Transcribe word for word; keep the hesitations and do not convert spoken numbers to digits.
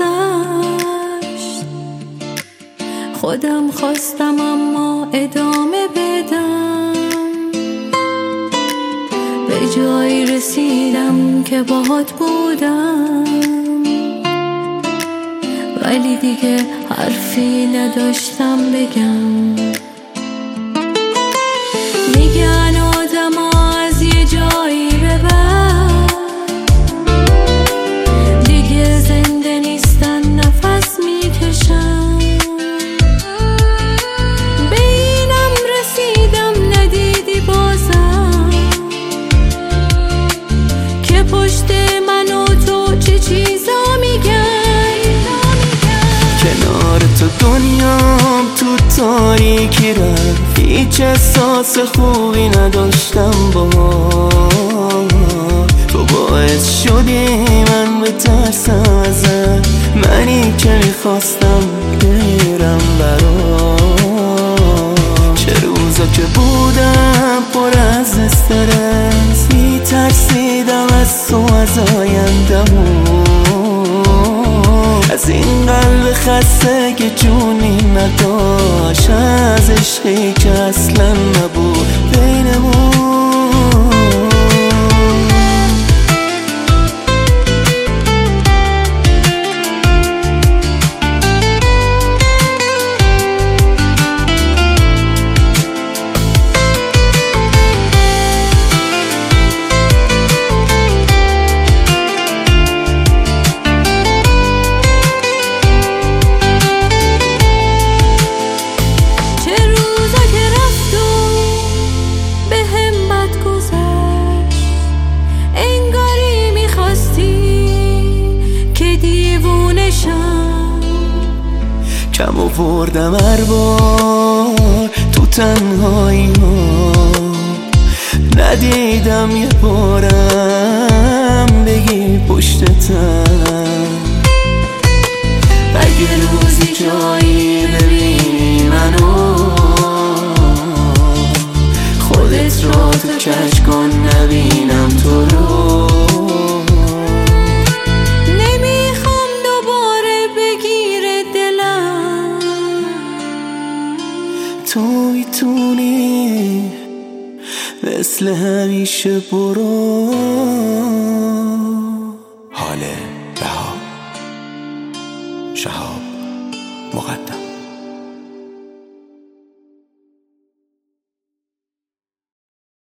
گذشت. خودم خواستم اما ادامه بدم، به جایی رسیدم که باهات بودم، ولی دیگه حرفی نداشتم بگم. میگن آدم ها از یه جایی به بعد دیگه زنده نیستن، نفس میکشن. به اینم رسیدم ندیدی بازم که پشت من و تو چه چیزا میگن. کنار تو دنیام تو تاریکی رفت، هیچ احساس خوبی نداشتم با تو. باعث شدی من بترسم ازت، منی که میخواستم برم برات. چه روزا که بودم پر از استرس، میترسیدم از تو، از آیندمون، از این قلب خسته که جونی نداشت، از عشقی که اصلا نبود بینمون. کم آوردم هر بار تو تنهایی ها، ندیدم یه بارم بگی پشتتم. اگه روزی جایی ببینی منو، خودت را تو کج کن نبینم تو رو. تو میتونی مثل همیشه برو. حال بهار، شهاب مقدم.